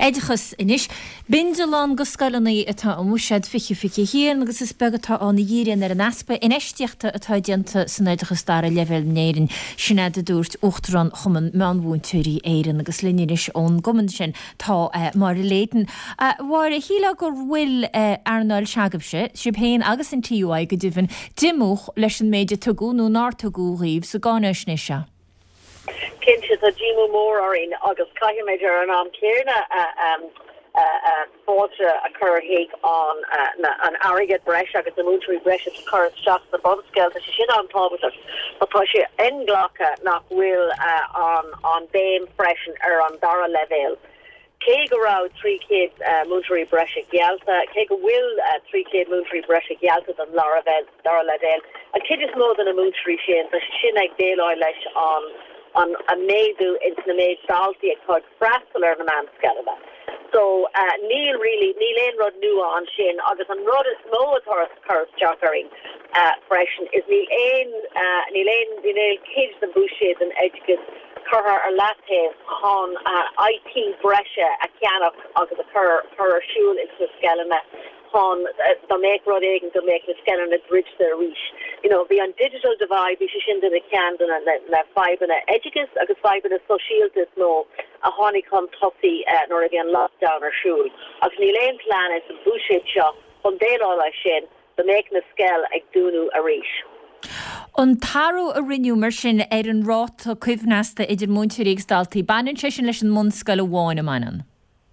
Éidechas inis, Bindalán go scailnaí atá an múisiad fiche hían agus is begadtá an dhíirean ar an aspa in eisteachta atá dianta san éidechas dar a level néirin sinna de dúirt uachtarán chuman meanmhúntúirí éirean agus liníris ón goman sin tá mar léiten. War a híla gur bhfuil Arnold Seagabse, sibhéin agus an tíúáid go dúfan dimúch leis an méide tugú nó ná tugú riomh sa gáis nisa. Kinship a Jimu Moore or in August Cahimager and on Kierna fought occur Hague on an Arrogate Bresh agus the Moontree Bresh at the current shots the bottom scale that she on top with it but she in Glocka knock will on Bame Fresh and on Dara level Keg around 3 kids Moontree Bresh Gyalta Keg will 3 kid Moontree Bresh Gyalta than Laravel Dara level a kid is more than a Moontree Shin so she like Dale Oilish on a maidu into the maid salty called Frasseler the man scalaba. So Neil Ain Rod new on Shin August and Rod is no Taurus jockering freshen is Neil Ain kids the bushes and edges Curher or latte on IT Brescia a Kianok August the her shul into scalama on the make Rod Egg to make the scanner and bridge the reach. You know, the digital divide, we should into the candle and the five and educus, I could five and a social is no a honeycomb toffee nor again lockdown or shul. Of Nilain plan is a bullshit shop from day all I shin, the making a scale I do a reach. On taro a renew mersin an rot o cuifnasta idir múntúiríogs daltaí banan sin leis an munscail a bháin a manan.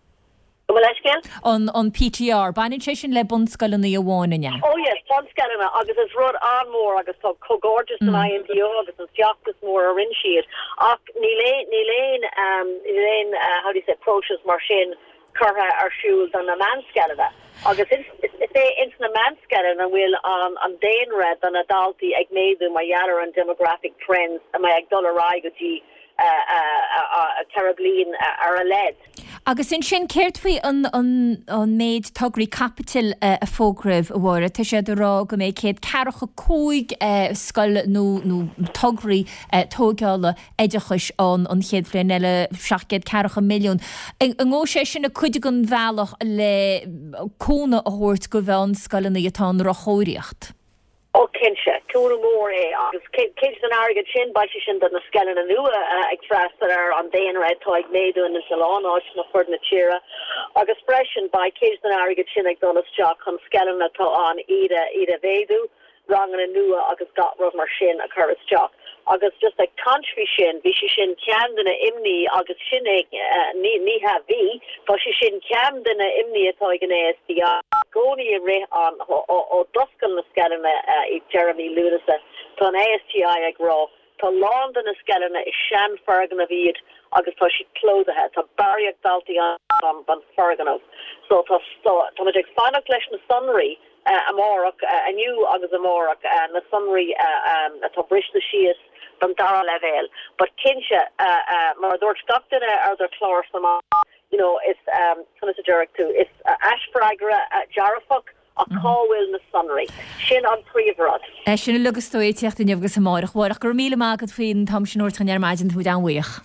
On PTR, banin sin le bunscail na a bháin. Oh yes, bunscail agus is rud an mór agus tá cogorgeous an IMDO agus is Jacques mór a rinshiad. Ach Nilain how do you say approaches mar sin curha ar siúl don na manscailada. Agus is into the manscailada and will on dain red an adulti ag méidu my yallar and demographic trends and my ag dollar raigoji Carablin ar a lead. Agus in sin céirt faoi an méid tugraí capital a fógrah bhra tá sé rá go méid céad cearacha cóig scoil nó tugraí tógála éidechais an chéad flein eile 7 cearacha milliún. An ngó sé sin na cuidig an bhealach le cóna a thuirt go bhean scoilna atá rachóireacht. O Kinsha, Tuna Moore, agus Kids an Arrogate Shin, Bashishin, than the Skellen and Nua, express that are on Day and Red Toy, Maidu and the Salon, Ocean of Ferdinand Chira, agus Freshen by Kids an Arrogate Shin, like Donis Jock, on Skellen on Ida Vedu, Wrong and Nua, agus got Rosmar Shin, a Curtis Jock. Agus just like country shin, vi shin camdena imni, agus shinnig ni ha vi, but she shin camdena imni atoigane the goni re on o duskan na skalena Jeremy Lunasa, ton ASTI agro, to London na skalena is shan fergan of Eid, agus to she close ahead, to barrier dalti on fergan of. So to magic final clash na sunry. Amorok a new agus Amorok and the summary to brish the shears from Dara level but Kinsha mar dort Stockton or their chlor some you know it's kind of a jerk too it's Ashfragra Jarafuk a Callwill na sunry Shin on Prevrod Shin lugus stoi techt in agus Amorok warach gur míle mágad faoin tam sin ort gan armaidin hu dan weich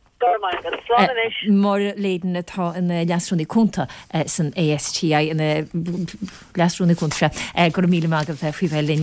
Mar léden atá in leasrúnaí cúnta san ASTI in leasrúnaí cúnta gur míle mágad faoi bheith